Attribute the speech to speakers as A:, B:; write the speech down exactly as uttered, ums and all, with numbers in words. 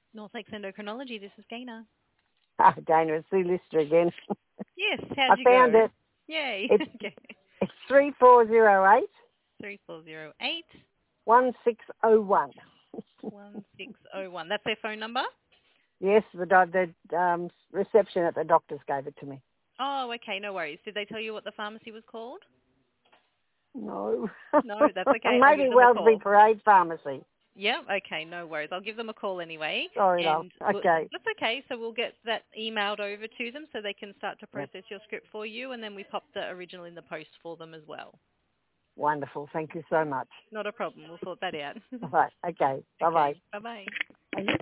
A: North Lakes Endocrinology, this is Gaynor.
B: Ah, Dana, it's Sue Lister again.
A: Yes,
B: I
A: how'd you
B: found
A: go?
B: it.
A: Yay.
B: It's
A: Okay.
B: it's three four zero eight
A: three four zero eight
B: one six zero one.
A: one six zero one. That's their phone number?
B: Yes, the doc- the um, reception at the doctor's gave it to me.
A: Oh, okay, no worries. Did they tell you what the pharmacy was called?
B: No.
A: No, that's okay. I'll
B: Maybe
A: give them a
B: Wellsby
A: call.
B: Parade Pharmacy.
A: Yeah, okay, no worries. I'll give them a call anyway.
B: Sorry, love.
A: And we'll,
B: Okay.
A: that's okay. So we'll get that emailed over to them so they can start to
B: Yep.
A: process your script for you. And then we pop the original in the post for them as well.
B: Wonderful. Thank you so much.
A: Not a problem. We'll sort that out.
B: All right. Okay. Bye-bye.
A: Okay, bye-bye.
B: Bye.